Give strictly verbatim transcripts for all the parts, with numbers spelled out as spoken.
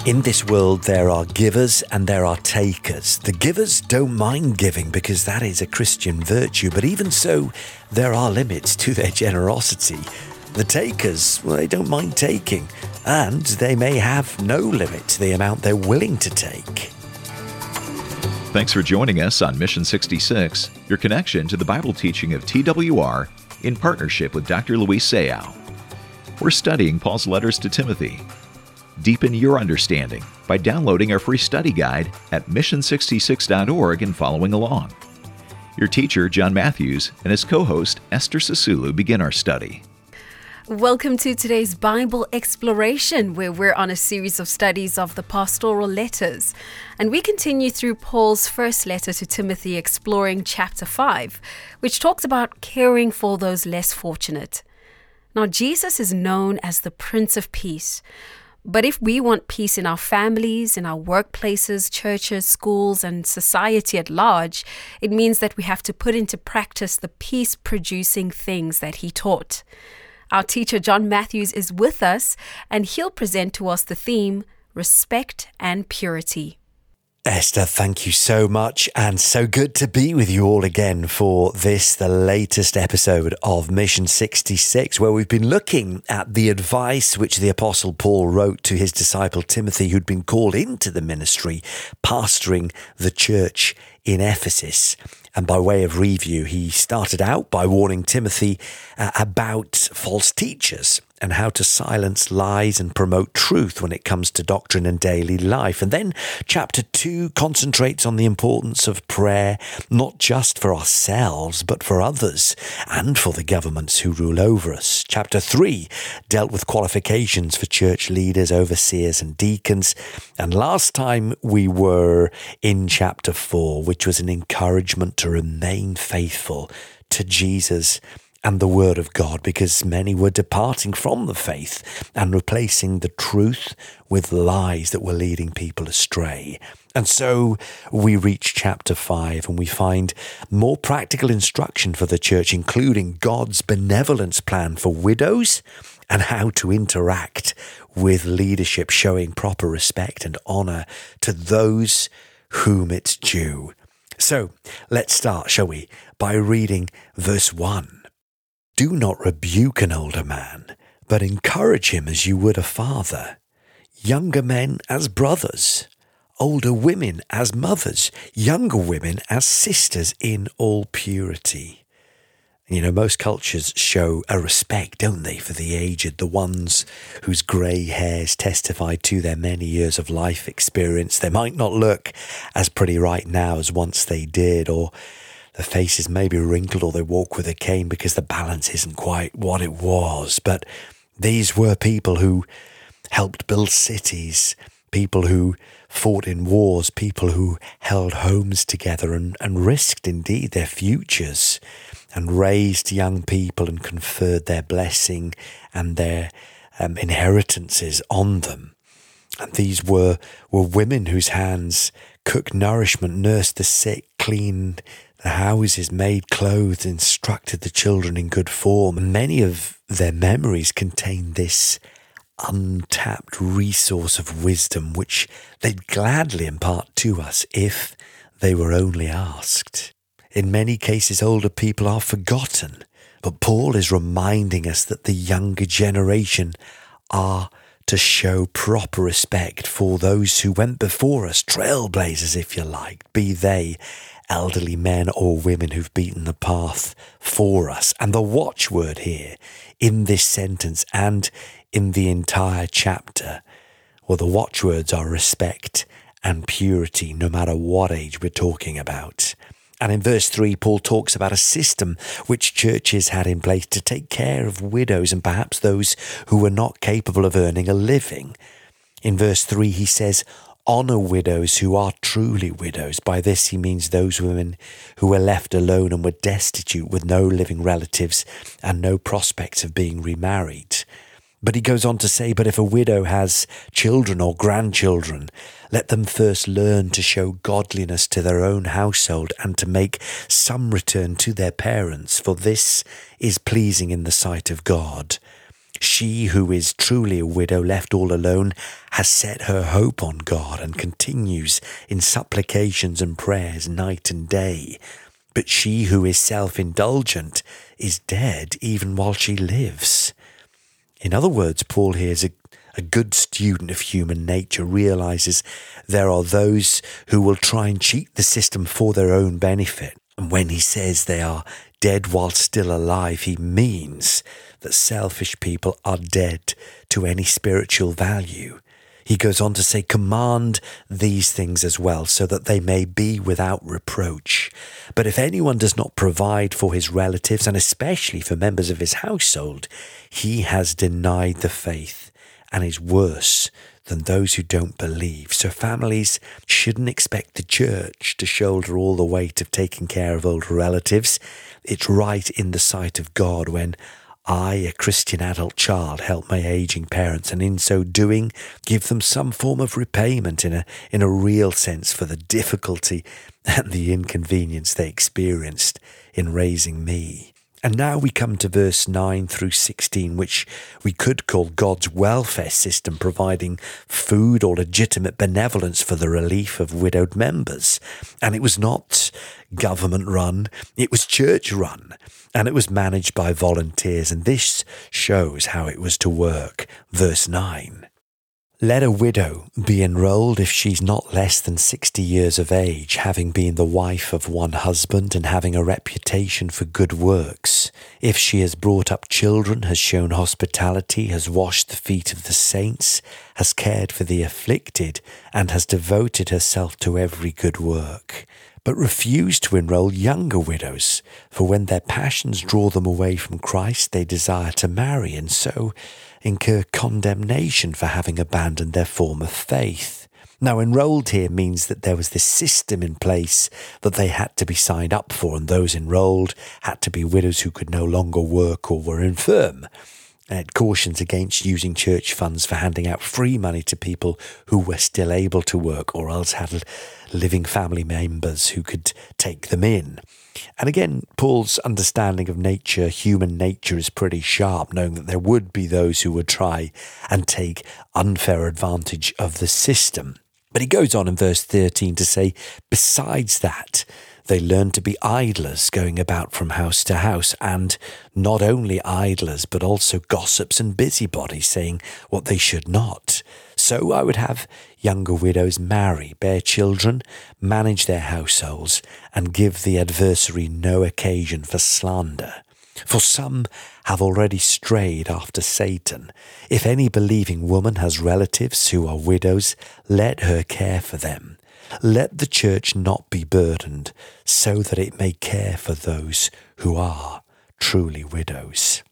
In this world, there are givers and there are takers. The givers don't mind giving because that is a Christian virtue, but even so, there are limits to their generosity. The takers, well, they don't mind taking, and they may have no limit to the amount they're willing to take. Thanks for joining us on Mission sixty-six, your connection to the Bible teaching of T W R in partnership with Doctor Luis Sayao. We're studying Paul's letters to Timothy. Deepen your understanding by downloading our free study guide at mission sixty-six dot org and following along. Your teacher, John Matthews, and his co-host, Esther Sisulu, begin our study. Welcome to today's Bible exploration, where we're on a series of studies of the pastoral letters. And we continue through Paul's first letter to Timothy, exploring chapter five, which talks about caring for those less fortunate. Now, Jesus is known as the Prince of Peace. But if we want peace in our families, in our workplaces, churches, schools, and society at large, it means that we have to put into practice the peace-producing things that he taught. Our teacher, John Matthews, is with us, and he'll present to us the theme, Respect and Purity. Esther, thank you so much, and so good to be with you all again for this, the latest episode of Mission sixty-six, where we've been looking at the advice which the Apostle Paul wrote to his disciple Timothy, who'd been called into the ministry, pastoring the church in Ephesus. And by way of review, he started out by warning Timothy uh, about false teachers and how to silence lies and promote truth when it comes to doctrine and daily life. And then chapter two concentrates on the importance of prayer, not just for ourselves, but for others and for the governments who rule over us. Chapter three dealt with qualifications for church leaders, overseers, and deacons. And last time we were in chapter four, which was an encouragement to remain faithful to Jesus and the Word of God, because many were departing from the faith and replacing the truth with lies that were leading people astray. And so we reach chapter five and we find more practical instruction for the church, including God's benevolence plan for widows and how to interact with leadership, showing proper respect and honor to those whom it's due. So let's start, shall we, by reading verse one. Do not rebuke an older man, but encourage him as you would a father. Younger men as brothers, older women as mothers, younger women as sisters in all purity. You know, most cultures show a respect, don't they, for the aged, the ones whose grey hairs testify to their many years of life experience. They might not look as pretty right now as once they did, or the faces may be wrinkled, or they walk with a cane because the balance isn't quite what it was. But these were people who helped build cities, people who fought in wars, people who held homes together and, and risked indeed their futures and raised young people and conferred their blessing and their um, inheritances on them. And these were, were women whose hands cooked nourishment, nursed the sick, cleaned the houses, made clothes, instructed the children in good form. And many of their memories contain this untapped resource of wisdom, which they'd gladly impart to us if they were only asked. In many cases, older people are forgotten, but Paul is reminding us that the younger generation are to show proper respect for those who went before us, trailblazers, if you like, be they elderly men or women who've beaten the path for us. And the watchword here in this sentence and in the entire chapter, well, the watchwords are respect and purity, no matter what age we're talking about. And in verse three, Paul talks about a system which churches had in place to take care of widows and perhaps those who were not capable of earning a living. In verse three, he says, honor widows who are truly widows. By this he means those women who were left alone and were destitute with no living relatives and no prospects of being remarried. But he goes on to say, but if a widow has children or grandchildren, let them first learn to show godliness to their own household and to make some return to their parents, for this is pleasing in the sight of God. She who is truly a widow left all alone has set her hope on God and continues in supplications and prayers night and day. But she who is self-indulgent is dead even while she lives. In other words, Paul here is a, a good student of human nature, realizes there are those who will try and cheat the system for their own benefit. And when he says they are dead while still alive, he means that selfish people are dead to any spiritual value. He goes on to say, command these things as well, so that they may be without reproach. But if anyone does not provide for his relatives, and especially for members of his household, he has denied the faith and is worse than those who don't believe. So families shouldn't expect the church to shoulder all the weight of taking care of older relatives. It's right in the sight of God when I, a Christian adult child, help my aging parents, and in so doing, give them some form of repayment in a in a real sense for the difficulty and the inconvenience they experienced in raising me. And now we come to verse nine through sixteen, which we could call God's welfare system providing food or legitimate benevolence for the relief of widowed members. And it was not government run, it was church run. And it was managed by volunteers, and this shows how it was to work. Verse nine. Let a widow be enrolled if she's not less than sixty years of age, having been the wife of one husband and having a reputation for good works. If she has brought up children, has shown hospitality, has washed the feet of the saints, has cared for the afflicted, and has devoted herself to every good work. But refuse to enroll younger widows, for when their passions draw them away from Christ, they desire to marry, and so incur condemnation for having abandoned their former faith. Now, enrolled here means that there was this system in place that they had to be signed up for, and those enrolled had to be widows who could no longer work or were infirm. It cautions against using church funds for handing out free money to people who were still able to work or else had living family members who could take them in. And again, Paul's understanding of nature, human nature, is pretty sharp, knowing that there would be those who would try and take unfair advantage of the system. But he goes on in verse thirteen to say, besides that, they learn to be idlers, going about from house to house, and not only idlers, but also gossips and busybodies, saying what they should not. So I would have younger widows marry, bear children, manage their households, and give the adversary no occasion for slander. For some have already strayed after Satan. If any believing woman has relatives who are widows, let her care for them. Let the church not be burdened, so that it may care for those who are truly widows.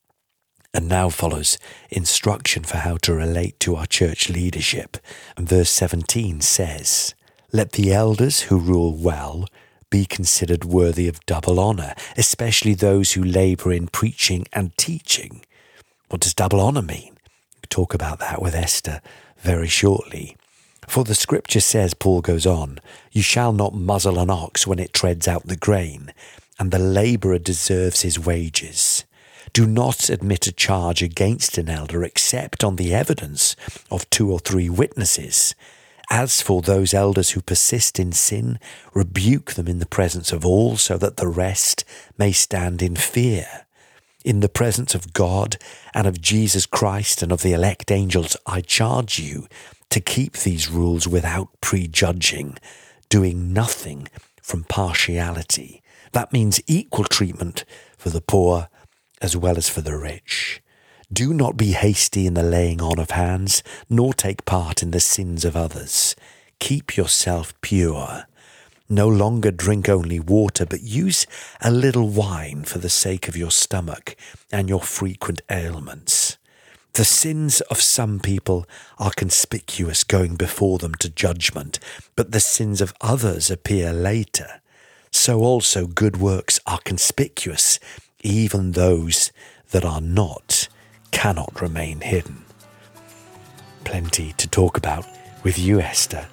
And now follows instruction for how to relate to our church leadership. And verse seventeen says, let the elders who rule well be considered worthy of double honour, especially those who labour in preaching and teaching. What does double honour mean? We'll talk about that with Esther very shortly. For the scripture says, Paul goes on, you shall not muzzle an ox when it treads out the grain, and the labourer deserves his wages. Do not admit a charge against an elder except on the evidence of two or three witnesses. As for those elders who persist in sin, rebuke them in the presence of all, so that the rest may stand in fear. In the presence of God and of Jesus Christ and of the elect angels, I charge you to keep these rules without prejudging, doing nothing from partiality. That means equal treatment for the poor as well as for the rich. Do not be hasty in the laying on of hands, nor take part in the sins of others. Keep yourself pure. No longer drink only water, but use a little wine for the sake of your stomach and your frequent ailments. The sins of some people are conspicuous going before them to judgment, but the sins of others appear later. So also good works are conspicuous, even those that are not cannot remain hidden. Plenty to talk about with you, Esther.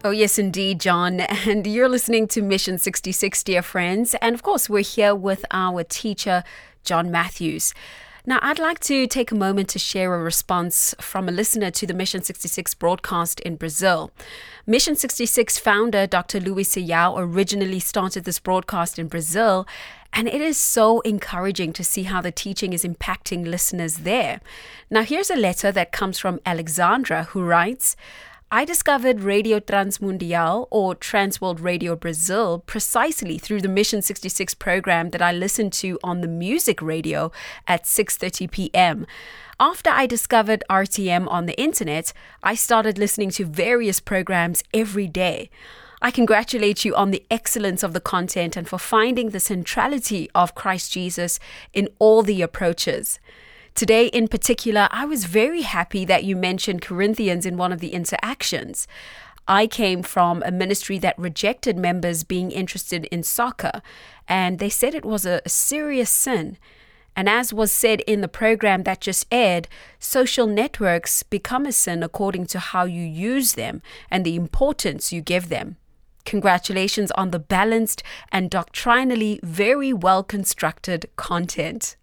Oh, yes, indeed, John. And you're listening to Mission sixty-six, dear friends. And of course, we're here with our teacher, John Matthews. Now, I'd like to take a moment to share a response from a listener to the Mission sixty-six broadcast in Brazil. Mission sixty-six founder Doctor Luis Seiao originally started this broadcast in Brazil, and it is so encouraging to see how the teaching is impacting listeners there. Now, here's a letter that comes from Alexandra, who writes, I discovered Radio Transmundial or Transworld Radio Brazil precisely through the Mission sixty-six program that I listened to on the music radio at six thirty p.m. After I discovered R T M on the internet, I started listening to various programs every day. I congratulate you on the excellence of the content and for finding the centrality of Christ Jesus in all the approaches. Today, in particular, I was very happy that you mentioned Corinthians in one of the interactions. I came from a ministry that rejected members being interested in soccer, and they said it was a, a serious sin. And as was said in the program that just aired, social networks become a sin according to how you use them and the importance you give them. Congratulations on the balanced and doctrinally very well constructed content.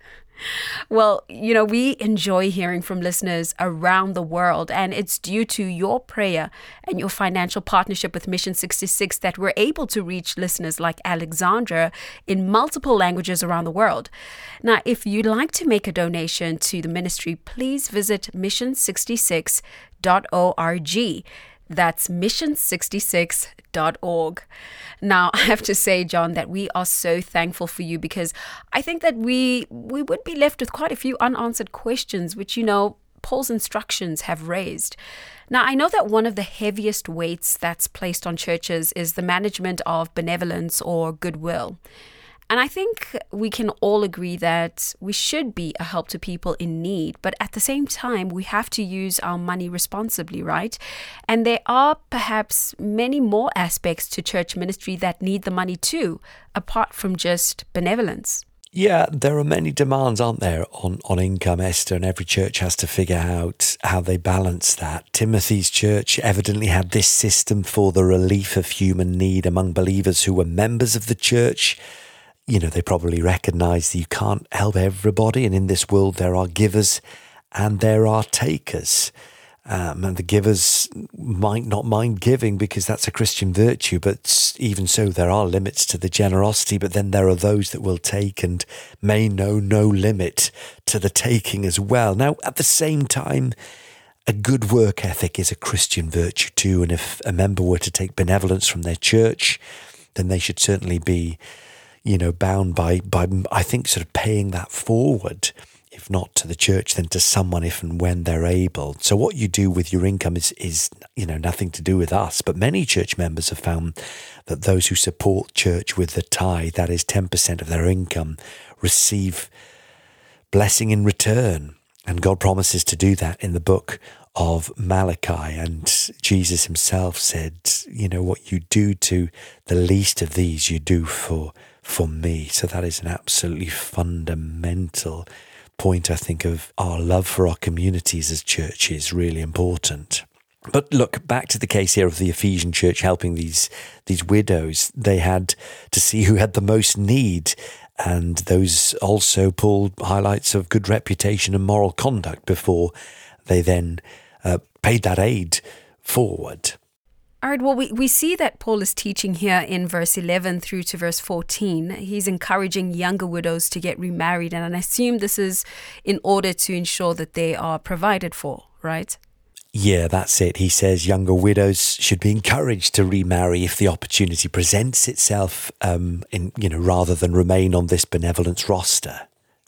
Well, you know, we enjoy hearing from listeners around the world, and it's due to your prayer and your financial partnership with Mission sixty-six that we're able to reach listeners like Alexandra in multiple languages around the world. Now, if you'd like to make a donation to the ministry, please visit mission sixty-six dot org. That's mission sixty-six dot org. Now, I have to say, John, that we are so thankful for you because I think that we we would be left with quite a few unanswered questions, which, you know, Paul's instructions have raised. Now, I know that one of the heaviest weights that's placed on churches is the management of benevolence or goodwill. And I think we can all agree that we should be a help to people in need, but at the same time, we have to use our money responsibly, right? And there are perhaps many more aspects to church ministry that need the money too, apart from just benevolence. Yeah, there are many demands, aren't there, on, on income, Esther, and every church has to figure out how they balance that. Timothy's church evidently had this system for the relief of human need among believers who were members of the church. You know, they probably recognize that you can't help everybody, and in this world there are givers and there are takers. Um, and the givers might not mind giving because that's a Christian virtue, but even so, there are limits to the generosity. But then there are those that will take and may know no limit to the taking as well. Now, at the same time, a good work ethic is a Christian virtue too. And if a member were to take benevolence from their church, then they should certainly be, you know, bound by, by, I think, sort of paying that forward, if not to the church, then to someone if and when they're able. So what you do with your income is, is, you know, nothing to do with us. But many church members have found that those who support church with the tithe, that is ten percent of their income, receive blessing in return. And God promises to do that in the book of Malachi. And Jesus himself said, you know, what you do to the least of these, you do for for me. So that is an absolutely fundamental point, I think, of our love for our communities as churches, really important. But look, back to the case here of the Ephesian church helping these these widows. They had to see who had the most need, and those also pulled highlights of good reputation and moral conduct before they then uh, paid that aid forward. All right, well, we, we see that Paul is teaching here in verse eleven through to verse fourteen. He's encouraging younger widows to get remarried, and I assume this is in order to ensure that they are provided for, right? Yeah, that's it. He says younger widows should be encouraged to remarry if the opportunity presents itself, um, in you know, rather than remain on this benevolence roster.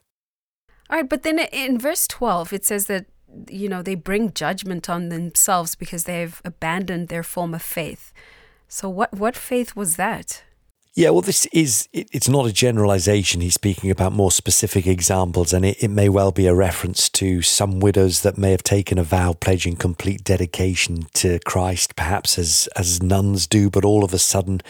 All right, but then in verse twelve, it says that, you know, they bring judgment on themselves because they've abandoned their former faith. So what, what faith was that? Yeah, well, this is, it, it's not a generalization. He's speaking about more specific examples, and it, it may well be a reference to some widows that may have taken a vow pledging complete dedication to Christ, perhaps as, as nuns do, but all of a sudden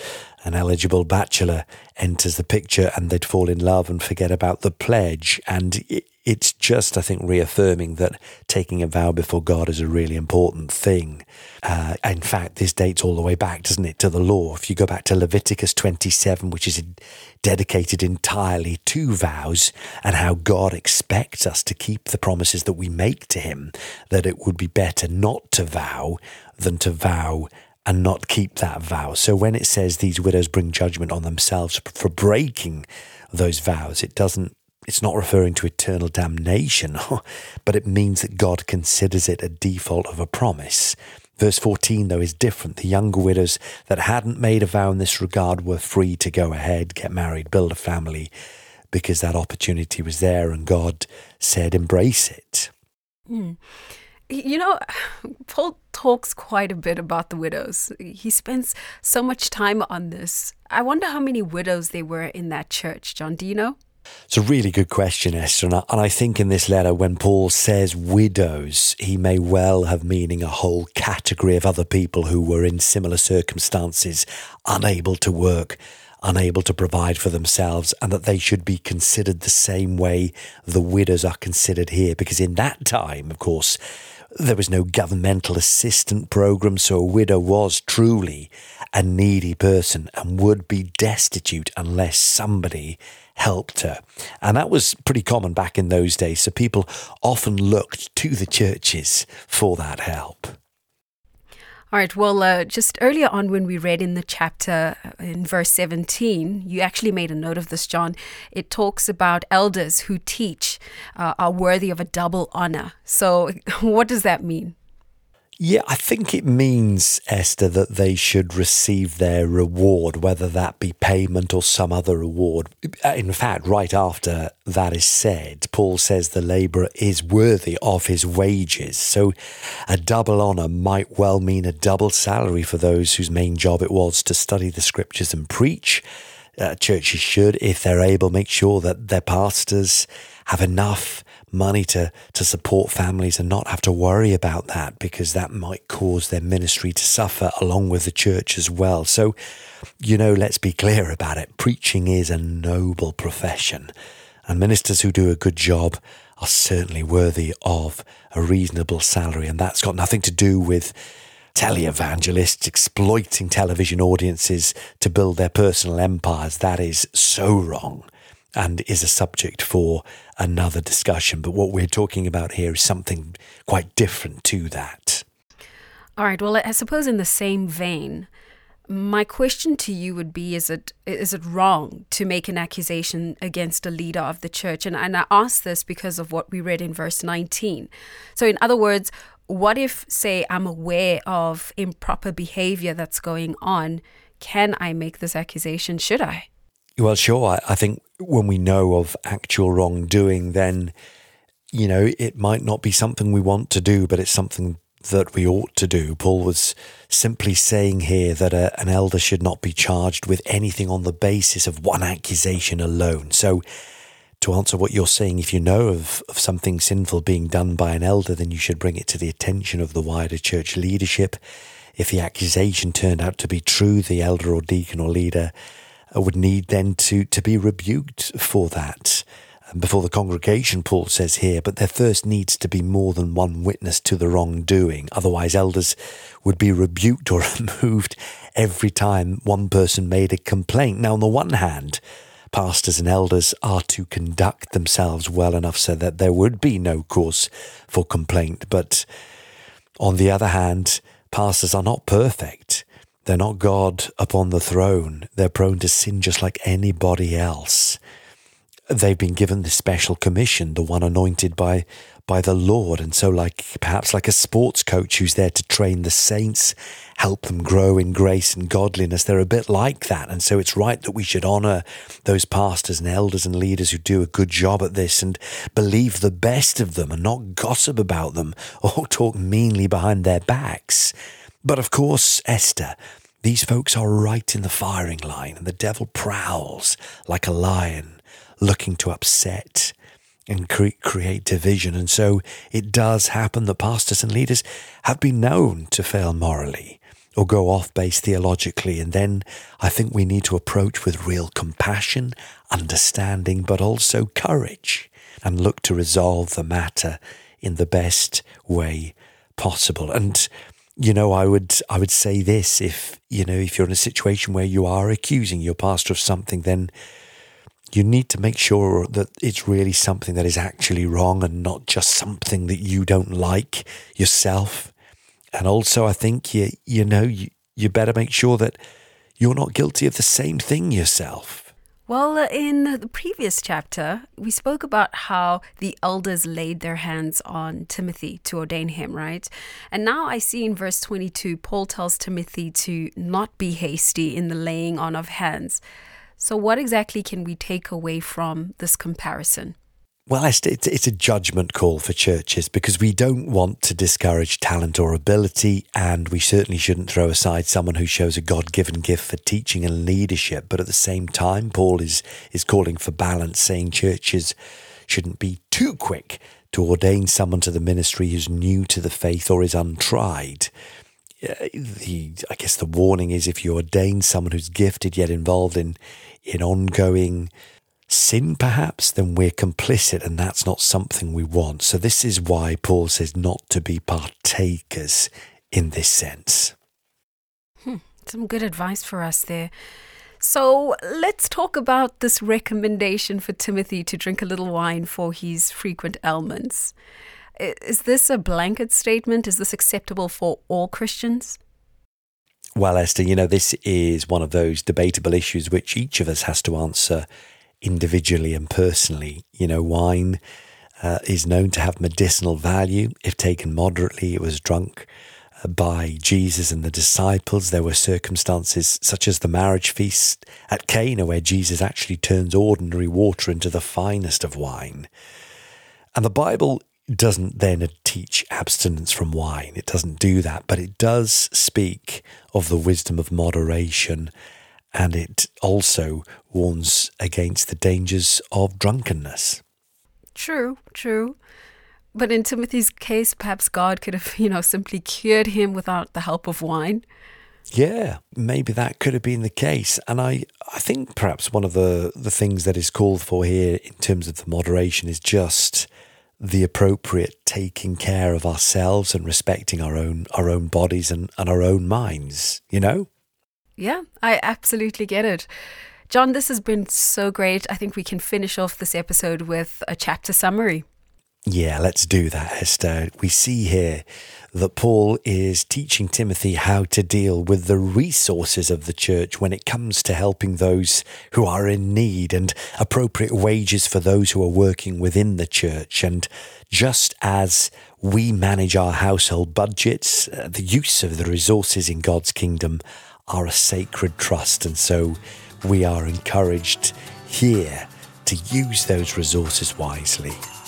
an eligible bachelor enters the picture and they'd fall in love and forget about the pledge. And it, it's just, I think, reaffirming that taking a vow before God is a really important thing. Uh, in fact, this dates all the way back, doesn't it, to the law. If you go back to Leviticus twenty-seven, which is dedicated entirely to vows and how God expects us to keep the promises that we make to him, that it would be better not to vow than to vow and not keep that vow. So when it says these widows bring judgment on themselves for breaking those vows, it doesn't, it's not referring to eternal damnation, but it means that God considers it a default of a promise. Verse fourteen, though, is different. The younger widows that hadn't made a vow in this regard were free to go ahead, get married, build a family, because that opportunity was there and God said, embrace it. Mm. You know, Paul talks quite a bit about the widows. He spends so much time on this. I wonder how many widows there were in that church. John, do you know? It's a really good question, Esther. And I, and I think in this letter, when Paul says widows, he may well have meaning a whole category of other people who were in similar circumstances, unable to work, unable to provide for themselves, and that they should be considered the same way the widows are considered here. Because in that time, of course, there was no governmental assistance program, so a widow was truly a needy person and would be destitute unless somebody helped her. And that was pretty common back in those days, so people often looked to the churches for that help. All right, well, uh, just earlier on when we read in the chapter, in verse seventeen, you actually made a note of this, John. It talks about elders who teach uh, are worthy of a double honor. So what does that mean? Yeah, I think it means, Esther, that they should receive their reward, whether that be payment or some other reward. In fact, right after that is said, Paul says the labourer is worthy of his wages. So a double honour might well mean a double salary for those whose main job it was to study the scriptures and preach. Uh, churches should, if they're able, make sure that their pastors have enough money to, to support families and not have to worry about that, because that might cause their ministry to suffer along with the church as well. So, you know, let's be clear about it. Preaching is a noble profession, and ministers who do a good job are certainly worthy of a reasonable salary. And that's got nothing to do with televangelists exploiting television audiences to build their personal empires. That is so wrong and is a subject for another discussion. But what we're talking about here is something quite different to that. All right, well, I suppose in the same vein, my question to you would be, is it is it wrong to make an accusation against a leader of the church? And, and I ask this because of what we read in verse nineteen. So in other words, what if, say, I'm aware of improper behavior that's going on? Can I make this accusation? Should I? Well, sure. I think when we know of actual wrongdoing, then, you know, it might not be something we want to do, but it's something that we ought to do. Paul was simply saying here that a, an elder should not be charged with anything on the basis of one accusation alone. So to answer what you're saying, if you know of, of something sinful being done by an elder, then you should bring it to the attention of the wider church leadership. If the accusation turned out to be true, the elder or deacon or leader would need then to, to be rebuked for that before the congregation, Paul says here, but there first needs to be more than one witness to the wrongdoing. Otherwise, elders would be rebuked or removed every time one person made a complaint. Now, on the one hand, pastors and elders are to conduct themselves well enough so that there would be no cause for complaint. But on the other hand, pastors are not perfect. They're not God upon the throne. They're prone to sin just like anybody else. They've been given this special commission, the one anointed by by the Lord. And so like perhaps like a sports coach who's there to train the saints, help them grow in grace and godliness, they're a bit like that. And so it's right that we should honour those pastors and elders and leaders who do a good job at this and believe the best of them and not gossip about them or talk meanly behind their backs. But of course, Esther, these folks are right in the firing line, and the devil prowls like a lion, looking to upset and cre- create division. And so it does happen that pastors and leaders have been known to fail morally. or go off base theologically. And then I think we need to approach with real compassion, understanding, but also courage, and look to resolve the matter in the best way possible. And, you know, I would I would say this, if, you know, if you're in a situation where you are accusing your pastor of something, then you need to make sure that it's really something that is actually wrong and not just something that you don't like yourself. And also, I think, you you know, you, you better make sure that you're not guilty of the same thing yourself. Well, uh, in the previous chapter, we spoke about how the elders laid their hands on Timothy to ordain him, right? And now I see in verse twenty-two, Paul tells Timothy to not be hasty in the laying on of hands. So what exactly can we take away from this comparison? Well, Esther, it's, it's a judgment call for churches, because we don't want to discourage talent or ability, and we certainly shouldn't throw aside someone who shows a God-given gift for teaching and leadership. But at the same time, Paul is, is calling for balance, saying churches shouldn't be too quick to ordain someone to the ministry who's new to the faith or is untried. Uh, the, I guess the warning is, if you ordain someone who's gifted yet involved in, in ongoing sin, perhaps, then we're complicit, and that's not something we want. So this is why Paul says not to be partakers in this sense. Hmm, some good advice for us there. So let's talk about this recommendation for Timothy to drink a little wine for his frequent ailments. Is this a blanket statement? Is this acceptable for all Christians? Well, Esther, you know, this is one of those debatable issues which each of us has to answer individually and personally. You know, wine uh, is known to have medicinal value if taken moderately. It was drunk uh, by Jesus and the disciples. There were circumstances such as the marriage feast at Cana, where Jesus actually turns ordinary water into the finest of wine. And the Bible doesn't then teach abstinence from wine. It doesn't do that, but it does speak of the wisdom of moderation. And it also warns against the dangers of drunkenness. True, true. But in Timothy's case, perhaps God could have, you know, simply cured him without the help of wine. Yeah, maybe that could have been the case. And I, I think perhaps one of the, the things that is called for here in terms of the moderation is just the appropriate taking care of ourselves and respecting our own our own bodies and, and our own minds, you know? Yeah, I absolutely get it. John, this has been so great. I think we can finish off this episode with a chapter summary. Yeah, let's do that, Esther. We see here that Paul is teaching Timothy how to deal with the resources of the church when it comes to helping those who are in need, and appropriate wages for those who are working within the church. And just as we manage our household budgets, uh, the use of the resources in God's kingdom are a sacred trust, and so we are encouraged here to use those resources wisely.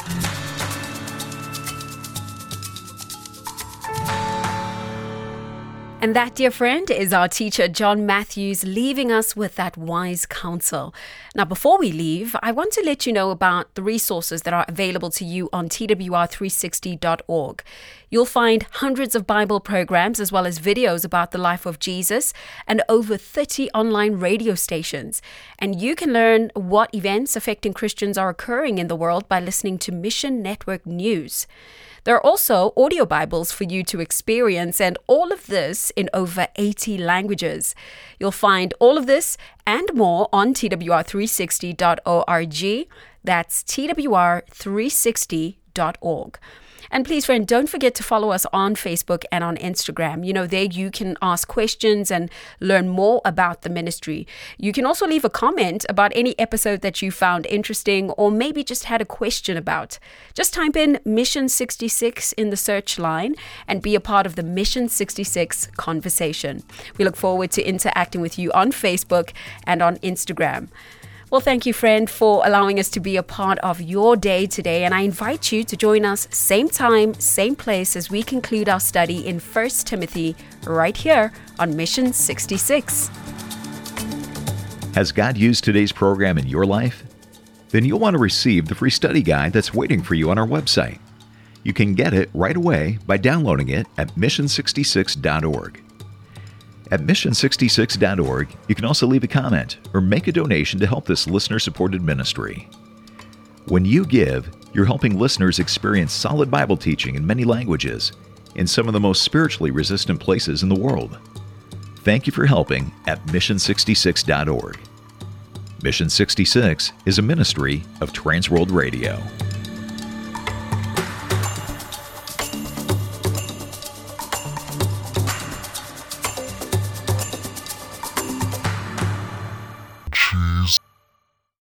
And that, dear friend, is our teacher, John Matthews, leaving us with that wise counsel. Now, before we leave, I want to let you know about the resources that are available to you on T W R three sixty dot org. You'll find hundreds of Bible programs as well as videos about the life of Jesus and over thirty online radio stations. And you can learn what events affecting Christians are occurring in the world by listening to Mission Network News. There are also audio Bibles for you to experience, and all of this in over eighty languages. You'll find all of this and more on T W R three sixty dot org. That's T W R three sixty dot org. And please, friend, don't forget to follow us on Facebook and on Instagram. You know, there you can ask questions and learn more about the ministry. You can also leave a comment about any episode that you found interesting or maybe just had a question about. Just type in Mission sixty-six in the search line and be a part of the Mission sixty-six conversation. We look forward to interacting with you on Facebook and on Instagram. Well, thank you, friend, for allowing us to be a part of your day today. And I invite you to join us same time, same place as we conclude our study in First Timothy right here on Mission sixty-six. Has God used today's program in your life? Then you'll want to receive the free study guide that's waiting for you on our website. You can get it right away by downloading it at mission sixty-six dot org. At mission sixty-six dot org, you can also leave a comment or make a donation to help this listener-supported ministry. When you give, you're helping listeners experience solid Bible teaching in many languages in some of the most spiritually resistant places in the world. Thank you for helping at mission sixty-six dot org. Mission sixty-six is a ministry of Transworld Radio.